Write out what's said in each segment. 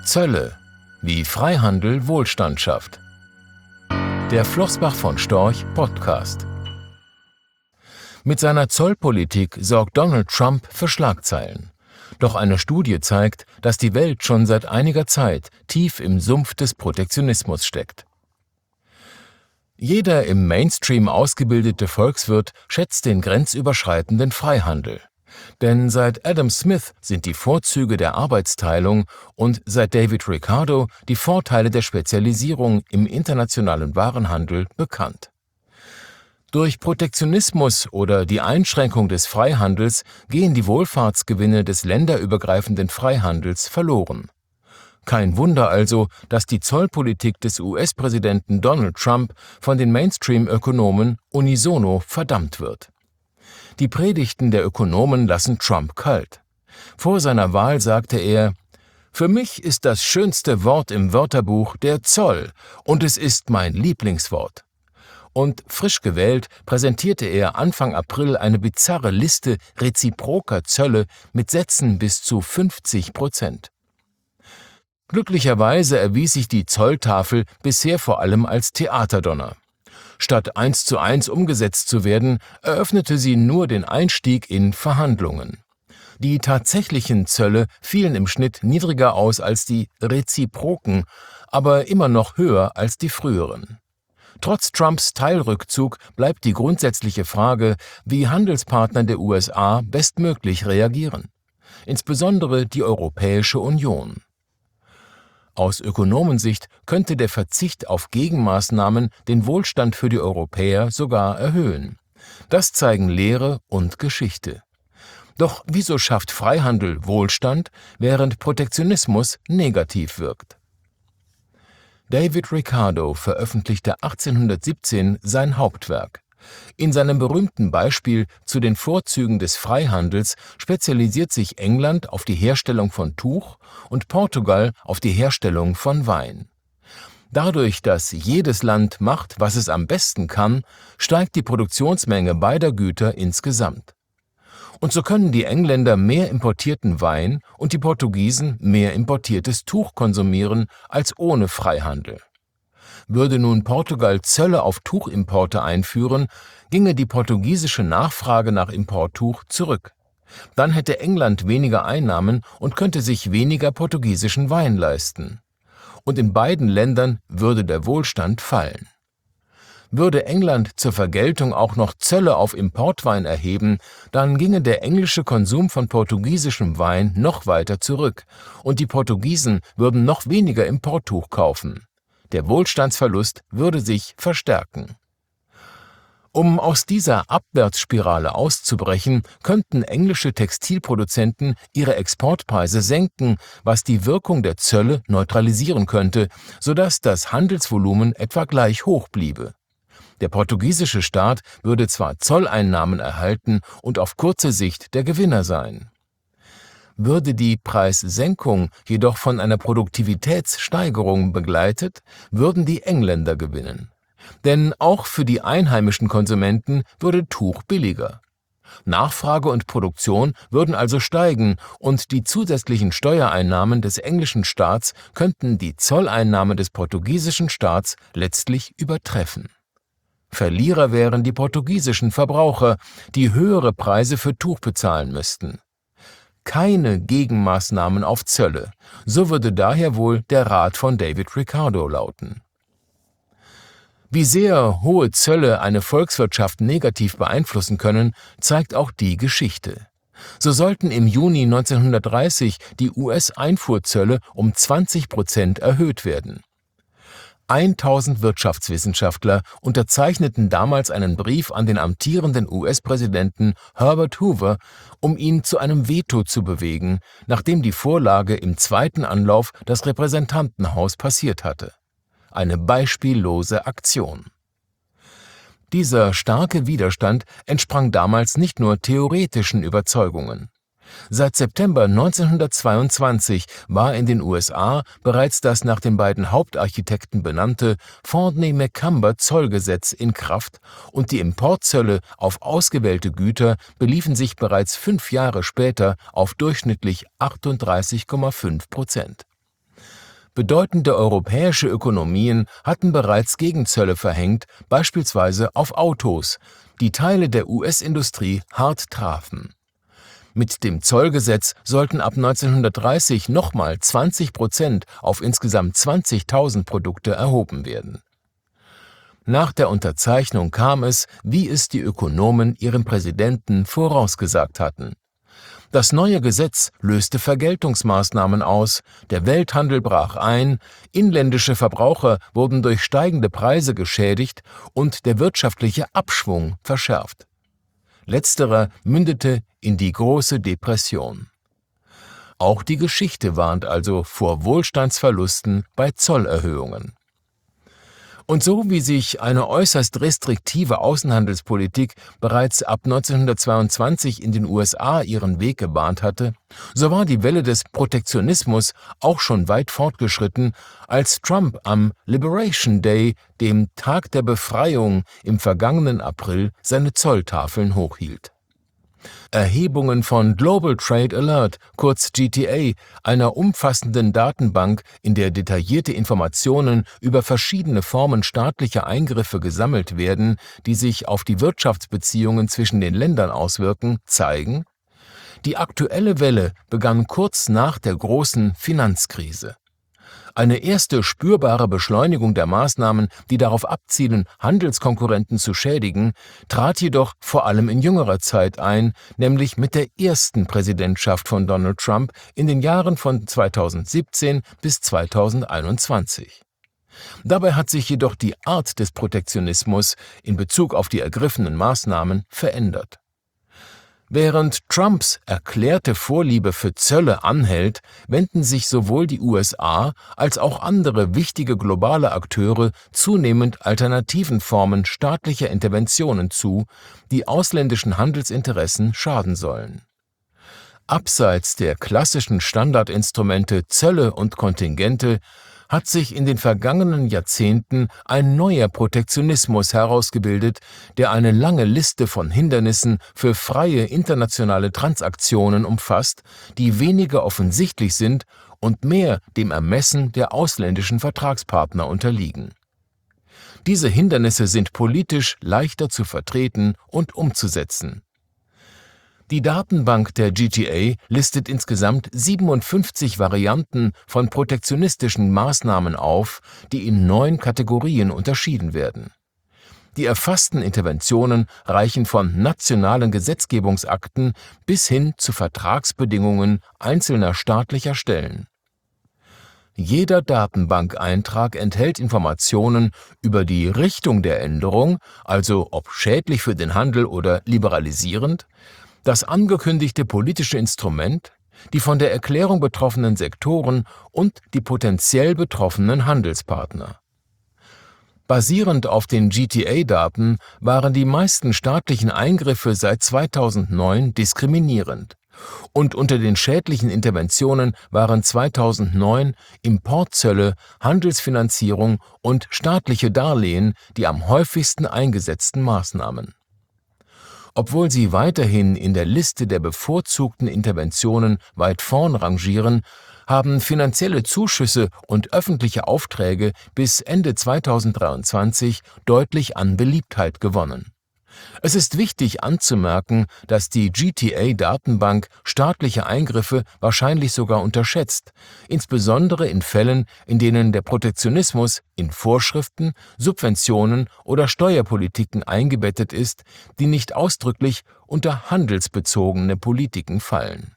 Zölle, wie Freihandel Wohlstand schafft. Der Flossbach von Storch Podcast. Mit seiner Zollpolitik sorgt Donald Trump für Schlagzeilen. Doch eine Studie zeigt, dass die Welt schon seit einiger Zeit tief im Sumpf des Protektionismus steckt. Jeder im Mainstream ausgebildete Volkswirt schätzt den grenzüberschreitenden Freihandel. Denn seit Adam Smith sind die Vorzüge der Arbeitsteilung und seit David Ricardo die Vorteile der Spezialisierung im internationalen Warenhandel bekannt. Durch Protektionismus oder die Einschränkung des Freihandels gehen die Wohlfahrtsgewinne des länderübergreifenden Freihandels verloren. Kein Wunder also, dass die Zollpolitik des US-Präsidenten Donald Trump von den Mainstream-Ökonomen unisono verdammt wird. Die Predigten der Ökonomen lassen Trump kalt. Vor seiner Wahl sagte er: „Für mich ist das schönste Wort im Wörterbuch der Zoll und es ist mein Lieblingswort." Und frisch gewählt präsentierte er Anfang April eine bizarre Liste reziproker Zölle mit Sätzen bis zu 50%. Glücklicherweise erwies sich die Zolltafel bisher vor allem als Theaterdonner. Statt 1:1 umgesetzt zu werden, eröffnete sie nur den Einstieg in Verhandlungen. Die tatsächlichen Zölle fielen im Schnitt niedriger aus als die reziproken, aber immer noch höher als die früheren. Trotz Trumps Teilrückzug bleibt die grundsätzliche Frage, wie Handelspartner der USA bestmöglich reagieren. Insbesondere die Europäische Union. Aus Ökonomensicht könnte der Verzicht auf Gegenmaßnahmen den Wohlstand für die Europäer sogar erhöhen. Das zeigen Lehre und Geschichte. Doch wieso schafft Freihandel Wohlstand, während Protektionismus negativ wirkt? David Ricardo veröffentlichte 1817 sein Hauptwerk. In seinem berühmten Beispiel zu den Vorzügen des Freihandels spezialisiert sich England auf die Herstellung von Tuch und Portugal auf die Herstellung von Wein. Dadurch, dass jedes Land macht, was es am besten kann, steigt die Produktionsmenge beider Güter insgesamt. Und so können die Engländer mehr importierten Wein und die Portugiesen mehr importiertes Tuch konsumieren als ohne Freihandel. Würde nun Portugal Zölle auf Tuchimporte einführen, ginge die portugiesische Nachfrage nach Importtuch zurück. Dann hätte England weniger Einnahmen und könnte sich weniger portugiesischen Wein leisten. Und in beiden Ländern würde der Wohlstand fallen. Würde England zur Vergeltung auch noch Zölle auf Importwein erheben, dann ginge der englische Konsum von portugiesischem Wein noch weiter zurück und die Portugiesen würden noch weniger Importtuch kaufen. Der Wohlstandsverlust würde sich verstärken. Um aus dieser Abwärtsspirale auszubrechen, könnten englische Textilproduzenten ihre Exportpreise senken, was die Wirkung der Zölle neutralisieren könnte, sodass das Handelsvolumen etwa gleich hoch bliebe. Der portugiesische Staat würde zwar Zolleinnahmen erhalten und auf kurze Sicht der Gewinner sein. Würde die Preissenkung jedoch von einer Produktivitätssteigerung begleitet, würden die Engländer gewinnen. Denn auch für die einheimischen Konsumenten würde Tuch billiger. Nachfrage und Produktion würden also steigen und die zusätzlichen Steuereinnahmen des englischen Staats könnten die Zolleinnahmen des portugiesischen Staats letztlich übertreffen. Verlierer wären die portugiesischen Verbraucher, die höhere Preise für Tuch bezahlen müssten. Keine Gegenmaßnahmen auf Zölle, so würde daher wohl der Rat von David Ricardo lauten. Wie sehr hohe Zölle eine Volkswirtschaft negativ beeinflussen können, zeigt auch die Geschichte. So sollten im Juni 1930 die US-Einfuhrzölle um 20% erhöht werden. 1000 Wirtschaftswissenschaftler unterzeichneten damals einen Brief an den amtierenden US-Präsidenten Herbert Hoover, um ihn zu einem Veto zu bewegen, nachdem die Vorlage im zweiten Anlauf das Repräsentantenhaus passiert hatte. Eine beispiellose Aktion. Dieser starke Widerstand entsprang damals nicht nur theoretischen Überzeugungen. Seit September 1922 war in den USA bereits das nach den beiden Hauptarchitekten benannte Fortney-McCumber-Zollgesetz in Kraft und die Importzölle auf ausgewählte Güter beliefen sich bereits 5 Jahre später auf durchschnittlich 38,5%. Bedeutende europäische Ökonomien hatten bereits Gegenzölle verhängt, beispielsweise auf Autos, die Teile der US-Industrie hart trafen. Mit dem Zollgesetz sollten ab 1930 nochmal 20% auf insgesamt 20.000 Produkte erhoben werden. Nach der Unterzeichnung kam es, wie es die Ökonomen ihren Präsidenten vorausgesagt hatten. Das neue Gesetz löste Vergeltungsmaßnahmen aus, der Welthandel brach ein, inländische Verbraucher wurden durch steigende Preise geschädigt und der wirtschaftliche Abschwung verschärft. Letzterer mündete in die Große Depression. Auch die Geschichte warnt also vor Wohlstandsverlusten bei Zollerhöhungen. Und so wie sich eine äußerst restriktive Außenhandelspolitik bereits ab 1922 in den USA ihren Weg gebahnt hatte, so war die Welle des Protektionismus auch schon weit fortgeschritten, als Trump am Liberation Day, dem Tag der Befreiung im vergangenen April, seine Zolltafeln hochhielt. Erhebungen von Global Trade Alert, kurz GTA, einer umfassenden Datenbank, in der detaillierte Informationen über verschiedene Formen staatlicher Eingriffe gesammelt werden, die sich auf die Wirtschaftsbeziehungen zwischen den Ländern auswirken, zeigen: Die aktuelle Welle begann kurz nach der großen Finanzkrise. Eine erste spürbare Beschleunigung der Maßnahmen, die darauf abzielen, Handelskonkurrenten zu schädigen, trat jedoch vor allem in jüngerer Zeit ein, nämlich mit der ersten Präsidentschaft von Donald Trump in den Jahren von 2017 bis 2021. Dabei hat sich jedoch die Art des Protektionismus in Bezug auf die ergriffenen Maßnahmen verändert. Während Trumps erklärte Vorliebe für Zölle anhält, wenden sich sowohl die USA als auch andere wichtige globale Akteure zunehmend alternativen Formen staatlicher Interventionen zu, die ausländischen Handelsinteressen schaden sollen. Abseits der klassischen Standardinstrumente Zölle und Kontingente hat sich in den vergangenen Jahrzehnten ein neuer Protektionismus herausgebildet, der eine lange Liste von Hindernissen für freie internationale Transaktionen umfasst, die weniger offensichtlich sind und mehr dem Ermessen der ausländischen Vertragspartner unterliegen. Diese Hindernisse sind politisch leichter zu vertreten und umzusetzen. Die Datenbank der GTA listet insgesamt 57 Varianten von protektionistischen Maßnahmen auf, die in 9 Kategorien unterschieden werden. Die erfassten Interventionen reichen von nationalen Gesetzgebungsakten bis hin zu Vertragsbedingungen einzelner staatlicher Stellen. Jeder Datenbankeintrag enthält Informationen über die Richtung der Änderung, also ob schädlich für den Handel oder liberalisierend, das angekündigte politische Instrument, die von der Erklärung betroffenen Sektoren und die potenziell betroffenen Handelspartner. Basierend auf den GTA-Daten waren die meisten staatlichen Eingriffe seit 2009 diskriminierend. Und unter den schädlichen Interventionen waren 2009 Importzölle, Handelsfinanzierung und staatliche Darlehen die am häufigsten eingesetzten Maßnahmen. Obwohl sie weiterhin in der Liste der bevorzugten Interventionen weit vorn rangieren, haben finanzielle Zuschüsse und öffentliche Aufträge bis Ende 2023 deutlich an Beliebtheit gewonnen. Es ist wichtig anzumerken, dass die GTA-Datenbank staatliche Eingriffe wahrscheinlich sogar unterschätzt, insbesondere in Fällen, in denen der Protektionismus in Vorschriften, Subventionen oder Steuerpolitiken eingebettet ist, die nicht ausdrücklich unter handelsbezogene Politiken fallen.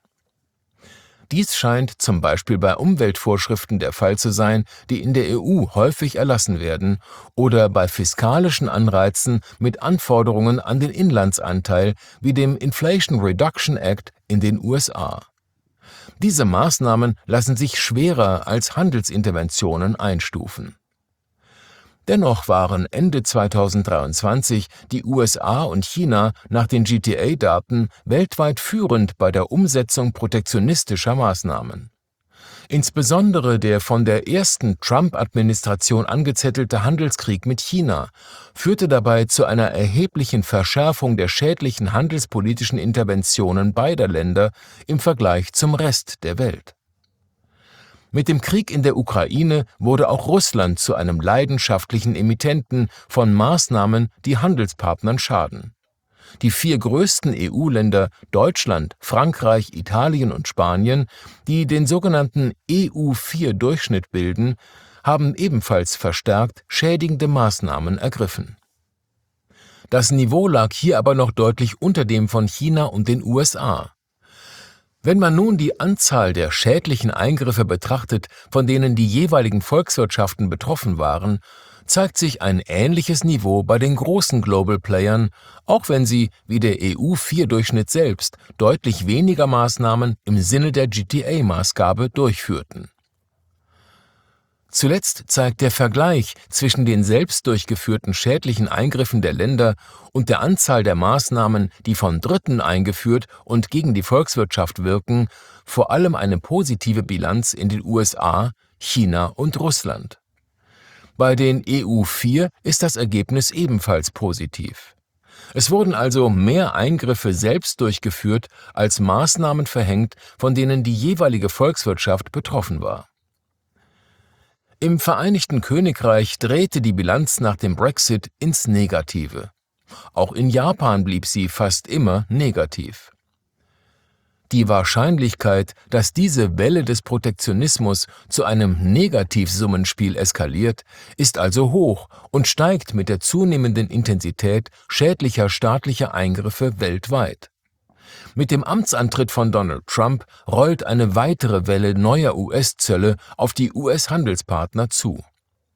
Dies scheint zum Beispiel bei Umweltvorschriften der Fall zu sein, die in der EU häufig erlassen werden, oder bei fiskalischen Anreizen mit Anforderungen an den Inlandsanteil wie dem Inflation Reduction Act in den USA. Diese Maßnahmen lassen sich schwerer als Handelsinterventionen einstufen. Dennoch waren Ende 2023 die USA und China nach den GTA-Daten weltweit führend bei der Umsetzung protektionistischer Maßnahmen. Insbesondere der von der ersten Trump-Administration angezettelte Handelskrieg mit China führte dabei zu einer erheblichen Verschärfung der schädlichen handelspolitischen Interventionen beider Länder im Vergleich zum Rest der Welt. Mit dem Krieg in der Ukraine wurde auch Russland zu einem leidenschaftlichen Emittenten von Maßnahmen, die Handelspartnern schaden. Die 4 größten EU-Länder Deutschland, Frankreich, Italien und Spanien, die den sogenannten EU4-Durchschnitt bilden, haben ebenfalls verstärkt schädigende Maßnahmen ergriffen. Das Niveau lag hier aber noch deutlich unter dem von China und den USA. Wenn man nun die Anzahl der schädlichen Eingriffe betrachtet, von denen die jeweiligen Volkswirtschaften betroffen waren, zeigt sich ein ähnliches Niveau bei den großen Global Playern, auch wenn sie, wie der EU4-Durchschnitt selbst, deutlich weniger Maßnahmen im Sinne der GTA-Maßgabe durchführten. Zuletzt zeigt der Vergleich zwischen den selbst durchgeführten schädlichen Eingriffen der Länder und der Anzahl der Maßnahmen, die von Dritten eingeführt und gegen die Volkswirtschaft wirken, vor allem eine positive Bilanz in den USA, China und Russland. Bei den EU4 ist das Ergebnis ebenfalls positiv. Es wurden also mehr Eingriffe selbst durchgeführt, als Maßnahmen verhängt, von denen die jeweilige Volkswirtschaft betroffen war. Im Vereinigten Königreich drehte die Bilanz nach dem Brexit ins Negative. Auch in Japan blieb sie fast immer negativ. Die Wahrscheinlichkeit, dass diese Welle des Protektionismus zu einem Negativsummenspiel eskaliert, ist also hoch und steigt mit der zunehmenden Intensität schädlicher staatlicher Eingriffe weltweit. Mit dem Amtsantritt von Donald Trump rollt eine weitere Welle neuer US-Zölle auf die US-Handelspartner zu.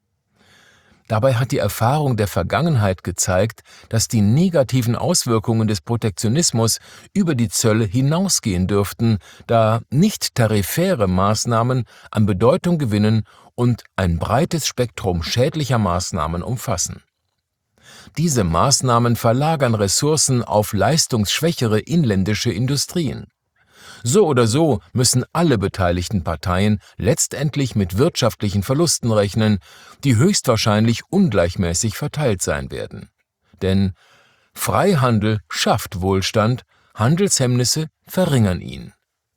Dabei hat die Erfahrung der Vergangenheit gezeigt, dass die negativen Auswirkungen des Protektionismus über die Zölle hinausgehen dürften, da nicht-tarifäre Maßnahmen an Bedeutung gewinnen und ein breites Spektrum schädlicher Maßnahmen umfassen. Diese Maßnahmen verlagern Ressourcen auf leistungsschwächere inländische Industrien. So oder so müssen alle beteiligten Parteien letztendlich mit wirtschaftlichen Verlusten rechnen, die höchstwahrscheinlich ungleichmäßig verteilt sein werden. Denn Freihandel schafft Wohlstand, Handelshemmnisse verringern ihn.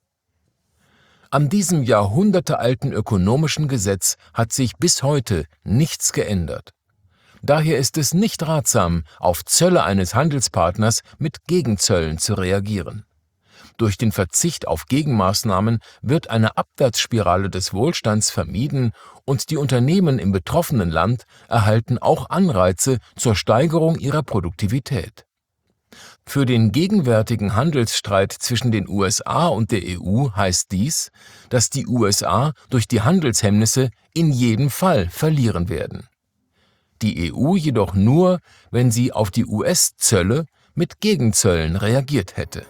An diesem jahrhundertealten ökonomischen Gesetz hat sich bis heute nichts geändert. Daher ist es nicht ratsam, auf Zölle eines Handelspartners mit Gegenzöllen zu reagieren. Durch den Verzicht auf Gegenmaßnahmen wird eine Abwärtsspirale des Wohlstands vermieden und die Unternehmen im betroffenen Land erhalten auch Anreize zur Steigerung ihrer Produktivität. Für den gegenwärtigen Handelsstreit zwischen den USA und der EU heißt dies, dass die USA durch die Handelshemmnisse in jedem Fall verlieren werden. Die EU jedoch nur, wenn sie auf die US-Zölle mit Gegenzöllen reagiert hätte.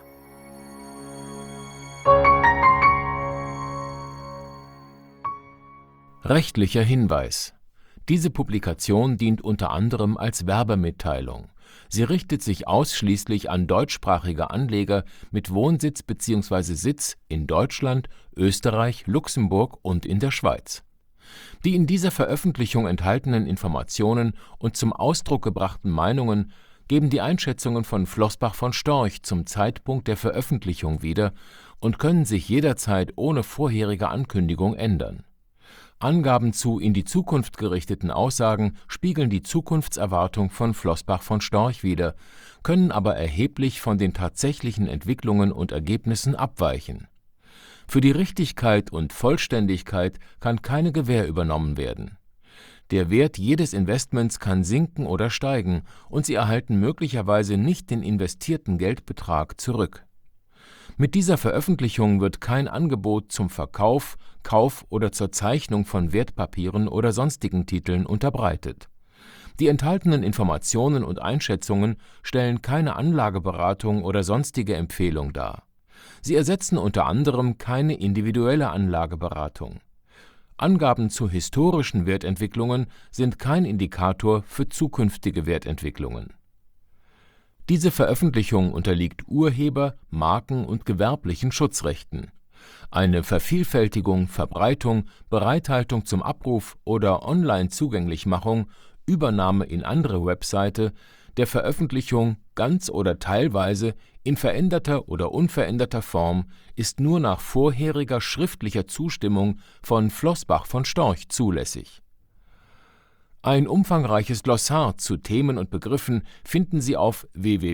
Rechtlicher Hinweis: Diese Publikation dient unter anderem als Werbemitteilung. Sie richtet sich ausschließlich an deutschsprachige Anleger mit Wohnsitz bzw. Sitz in Deutschland, Österreich, Luxemburg und in der Schweiz. Die in dieser Veröffentlichung enthaltenen Informationen und zum Ausdruck gebrachten Meinungen geben die Einschätzungen von Floßbach von Storch zum Zeitpunkt der Veröffentlichung wieder und können sich jederzeit ohne vorherige Ankündigung ändern. Angaben zu in die Zukunft gerichteten Aussagen spiegeln die Zukunftserwartung von Floßbach von Storch wider, können aber erheblich von den tatsächlichen Entwicklungen und Ergebnissen abweichen. Für die Richtigkeit und Vollständigkeit kann keine Gewähr übernommen werden. Der Wert jedes Investments kann sinken oder steigen und Sie erhalten möglicherweise nicht den investierten Geldbetrag zurück. Mit dieser Veröffentlichung wird kein Angebot zum Verkauf, Kauf oder zur Zeichnung von Wertpapieren oder sonstigen Titeln unterbreitet. Die enthaltenen Informationen und Einschätzungen stellen keine Anlageberatung oder sonstige Empfehlung dar. Sie ersetzen unter anderem keine individuelle Anlageberatung. Angaben zu historischen Wertentwicklungen sind kein Indikator für zukünftige Wertentwicklungen. Diese Veröffentlichung unterliegt Urheber-, Marken- und gewerblichen Schutzrechten. Eine Vervielfältigung, Verbreitung, Bereithaltung zum Abruf oder Online-Zugänglichmachung, Übernahme in andere Webseite, der Veröffentlichung ganz oder teilweise in veränderter oder unveränderter Form ist nur nach vorheriger schriftlicher Zustimmung von Floßbach von Storch zulässig. Ein umfangreiches Glossar zu Themen und Begriffen finden Sie auf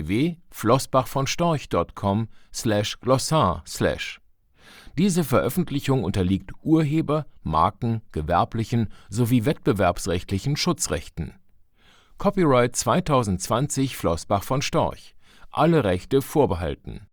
www.floßbachvonstorch.com/Glossar/. Diese Veröffentlichung unterliegt Urheber-, Marken-, gewerblichen sowie wettbewerbsrechtlichen Schutzrechten. Copyright 2020 Floßbach von Storch. Alle Rechte vorbehalten